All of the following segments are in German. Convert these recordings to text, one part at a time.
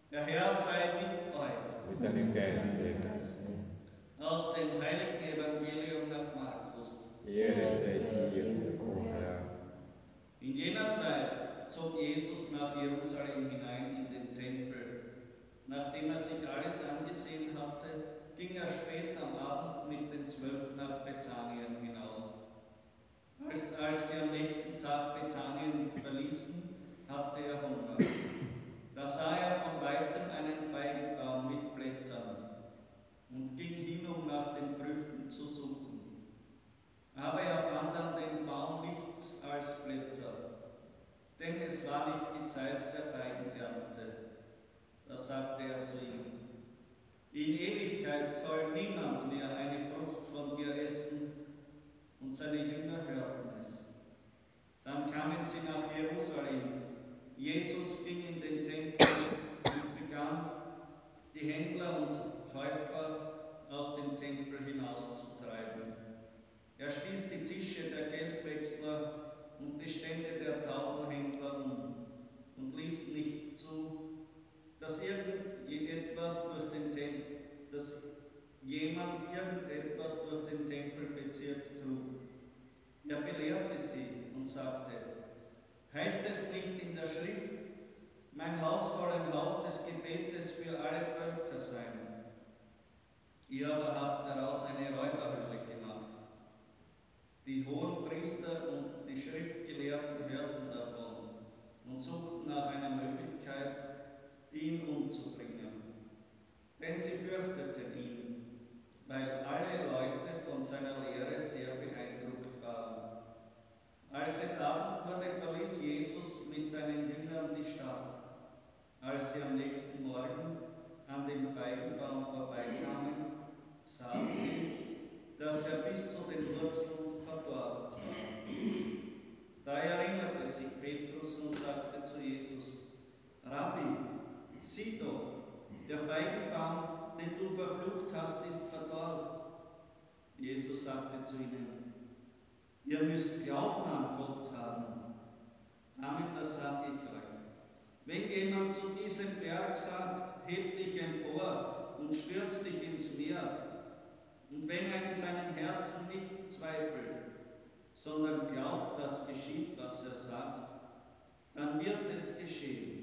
Der Herr sei mit euch. mit und deinem mit Geiste. deinem Geiste. Aus dem heiligen Evangelium nach Markus. Ehre Ehre sei sei dir, dir, o o Herr. Herr. In jener Zeit zog Jesus nach Jerusalem hinein in den Tempel. Nachdem er sich alles angesehen hatte, ging er spät am Abend mit den 12 nach Bethanien hinaus. Als sie am nächsten Tag Bethanien verließen, hatte er Hunger. Da sah er von weitem einen Feigenbaum mit Blättern und ging hin, um nach den Früchten zu suchen. Aber er fand an dem Baum nichts als Blätter, denn es war nicht die Zeit der Feigenernte. Da sagte er zu ihm: In Ewigkeit soll niemand mehr eine Frucht von dir essen. Und seine Jünger hörten es. Dann kamen sie nach Jerusalem. Jesus ging in den Tempel und begann, die Händler und Käufer aus dem Tempel hinauszutreiben. Er stieß die Tische der Geldwechsler und die Stände der Taubenhändler und ließ nicht zu, dass dass jemand irgendetwas durch den Tempelbezirk trug. Er belehrte sie und sagte: Heißt es nicht in der Schrift, mein Haus soll ein Haus des Gebetes für alle Völker sein? Ihr aber habt daraus eine Räuberhöhle gemacht. Die hohen Priester und die Schriftgelehrten hörten davon und suchten nach einer Möglichkeit, ihn umzubringen. Denn sie fürchteten ihn, weil alle Leute von seiner Lehre sehr beeindruckt waren. Als es Abend wurde, verließ Jesus mit seinen Jüngern die Stadt. Als sie am nächsten Morgen an dem Feigenbaum vorbeikamen, sahen sie, dass er bis zu den Wurzeln verdorrt war. Da erinnerte sich Petrus und sagte zu Jesus: Rabbi, sieh doch, der Feigenbaum, den du verflucht hast, ist verdorrt. Jesus sagte zu ihnen: Ihr müsst Glauben an Gott haben. Amen, das sage ich euch. Wenn jemand zu diesem Berg sagt: Heb dich empor und stürz dich ins Meer, und wenn er in seinem Herzen nicht zweifelt, sondern glaubt, dass geschieht, was er sagt, dann wird es geschehen.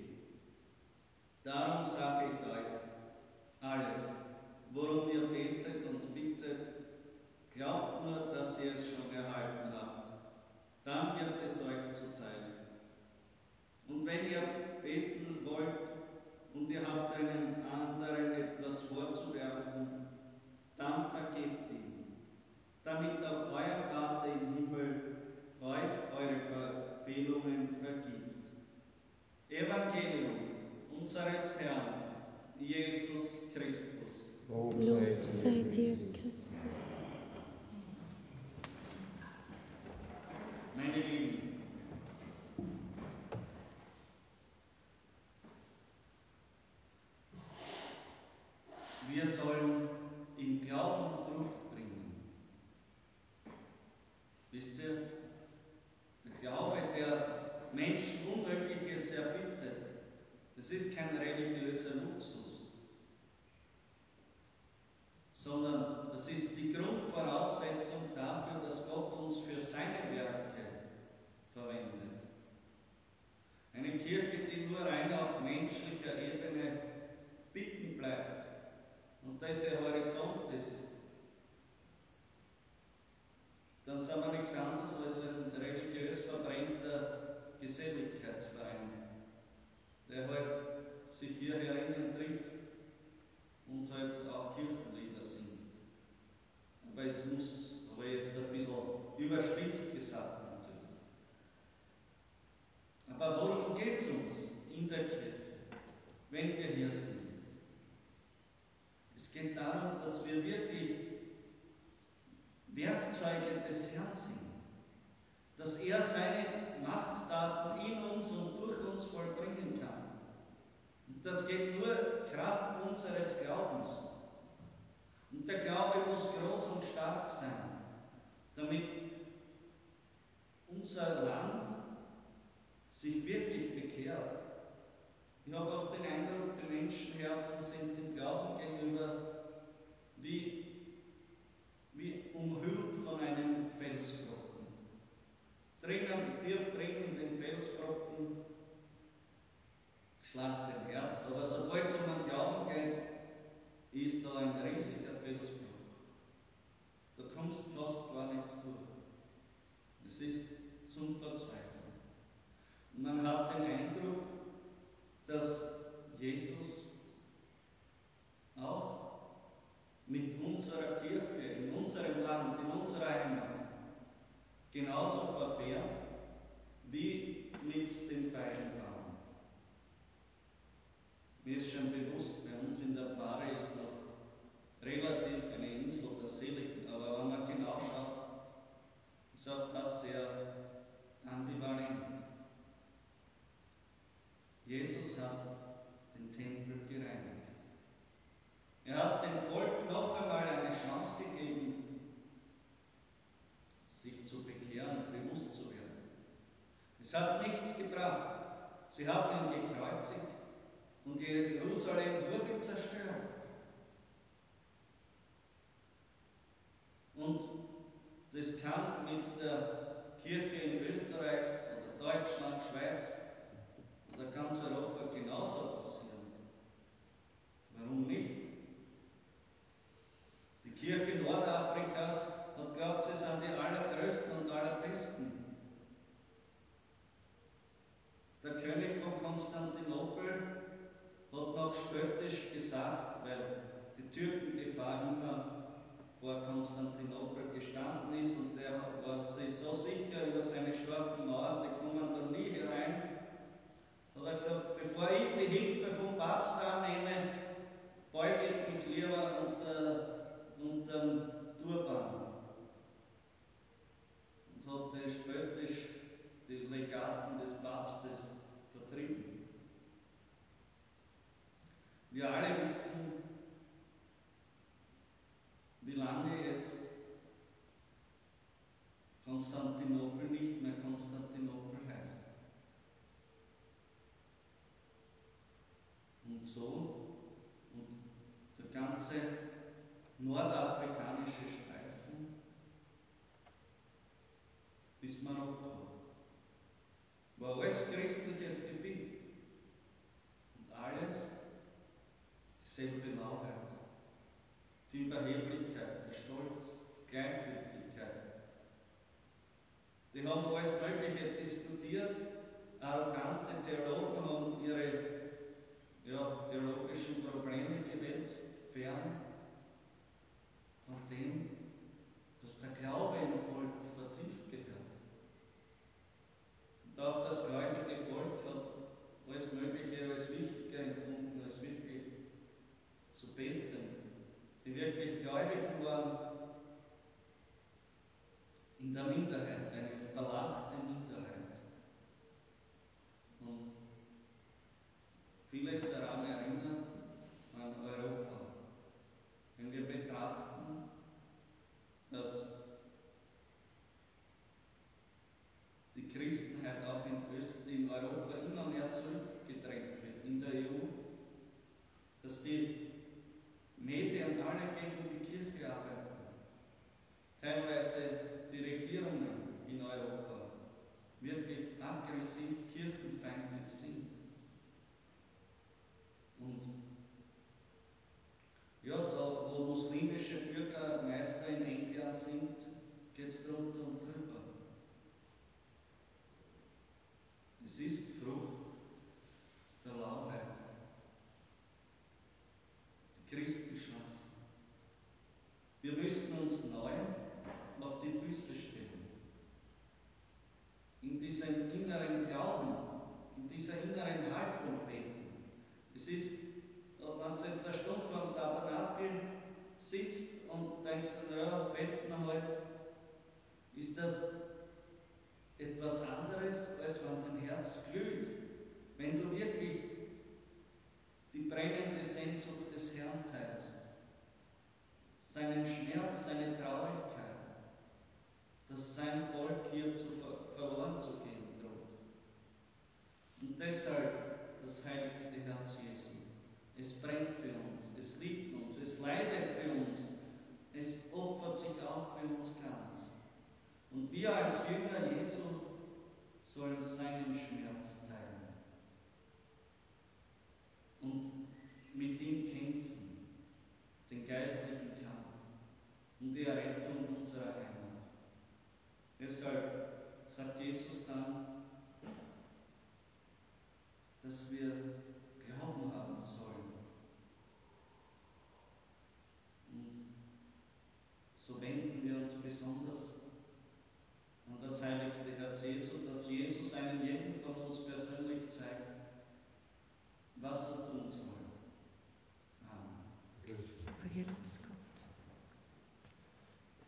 Darum sage ich euch, alles, worum ihr betet und bittet, glaubt nur, dass ihr es schon erhalten habt. Dann wird es euch zuteil. Und wenn ihr beten wollt und ihr habt einem anderen etwas vorzuwerfen, dann vergebt ihm, damit auch euer Vater im Himmel euch eure Verfehlungen vergibt. Evangelium unseres Herrn Jesus Christus. Lob Lob sei dir, sei dir, Christus. Christus. Meine Lieben, wir sollen im Glauben Frucht bringen. Wisst ihr, der Glaube, der Menschen Unmögliches erbittet, das ist kein religiöser Luxus, sondern das ist die Grundvoraussetzung dafür, dass Gott uns für seine Werke verwendet. Eine Kirche, die nur rein auf menschlicher Ebene bitten bleibt und das ihr Horizont ist, dann sind wir nichts anderes als ein religiös verbrennter Geselligkeitsverein, der halt sich hier herinnen trifft und halt auch Kirchenlieder singt. Aber jetzt ein bisschen überspitzt gesagt natürlich. Aber worum geht es uns in der Kirche, wenn wir hier sind? Es geht darum, dass wir wirklich Werkzeuge des Herrn sind, dass er seine Machttaten in uns und durch uns vollbringen kann. Und das geht nur Kraft unseres Glaubens. Und der Glaube muss groß und stark sein, damit unser Land sich wirklich bekehrt. Ich habe oft den Eindruck, die Menschenherzen sind dem Glauben gegenüber wie umhüllt von einem Felsbrocken. Drinnen, tief drin in den Felsbrocken schlagt ein Herz, aber sobald es um den Glauben geht, ist da ein riesiger Felsbruch. Da kommst fast gar nicht durch. Es ist zum Verzweifeln. Und man hat den Eindruck, dass Jesus auch mit unserer Kirche, in unserem Land, in unserer Heimat genauso verfährt wie mit dem Feigenbaum. Mir ist schon bewusst, bei uns in der Pfarre ist noch relativ eine Insel der Seligen, aber wenn man genau schaut, ist auch das sehr ambivalent. Jesus hat den Tempel gereinigt. Er hat dem Volk noch einmal eine Chance gegeben, sich zu bekehren, bewusst zu werden. Es hat nichts gebracht. Sie haben ihn gekreuzigt und Jerusalem wurde zerstört. Und das kann mit der Kirche in Österreich oder Deutschland, Schweiz oder ganz Europa genauso passieren. Warum nicht? Die Kirche Nordafrikas hat glaubt, sie sind die allergrößten und allerbesten. Der König von Konstantinopel hat noch spöttisch gesagt, weil die Türkengefahr immer vor Konstantinopel gestanden ist und der war sich so sicher über seine starken Mauern, die kommen da nie herein, hat er gesagt, bevor ich die Hilfe vom Papst annehme, beuge ich mich lieber unter den Turban. Und hat spöttisch die Legaten des Papstes vertrieben. Wir alle wissen, wie lange jetzt Konstantinopel nicht mehr Konstantinopel heißt. Und so, und der ganze nordafrikanische Streifen bis Marokko war alles christliches Gebiet und alles dieselbe Lauheit, die Überheblichkeit, der Stolz, die Gleichgültigkeit. Die haben alles Mögliche diskutiert, arrogante Theologen haben ihre theologischen Probleme gewälzt, fern von dem, dass der Glaube im Volk vertieft gehört. Und auch das gläubige Volk hat alles Mögliche als wichtiger empfunden, als wirklich zu beten. Die wirklich Gläubigen waren in der Minderheit, eine verlachte Minderheit. Und vieles daran erinnert an Europa. Wenn wir betrachten, dass die Christenheit auch in Europa immer mehr zurückgedrängt wird, in der EU, dass die Medien alle gegen die Kirche arbeiten, teilweise die Regierungen in Europa wirklich aggressiv kirchenfeindlich sind. Und ja, da wo muslimische Bürgermeister in England sind, geht es drunter und drüber. Es ist Frucht der Lauheit. Die Christen schlafen. Wir müssen uns neu auf die Füße stellen. In diesem inneren Glauben, in dieser inneren Haltung beten. Es ist, wenn du jetzt eine Stunde vor dem Tabernakel sitzt und denkst, naja, beten wir halt, ist das etwas anderes, als wenn dein Herz glüht. Wenn du wirklich die brennende Sehnsucht des Herrn teilst, seinen Schmerz, seine Traurigkeit, dass sein Volk hier verloren zu gehen droht. Und deshalb das heiligste Herz Jesu. liebt uns, es leidet für uns, es opfert sich auf für uns ganz. Und wir als Jünger Jesu sollen seinen Schmerz teilen und mit ihm kämpfen, den geistlichen Kampf um die Errettung unserer Heimat. Deshalb sagt Jesus dann, dass wir Glauben haben sollen. Und so wenden wir uns besonders an das heiligste Herz Jesu, dass Jesus einem jeden von uns persönlich zeigt, was er tun soll. Amen. Vergelt's Gott.